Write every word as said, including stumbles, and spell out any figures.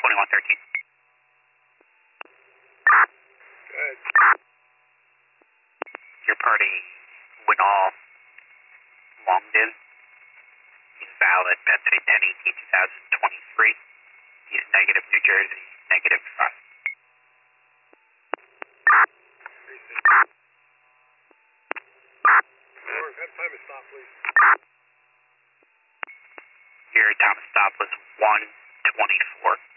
twenty-one thirteen. Good. Your party, Winall, Longden, invalid, Pennsylvania ten eighteen twenty twenty-three. He's negative New Jersey, negative five. Lawrence, have time to stop, please. Here, Thomas Stop was one twenty-four.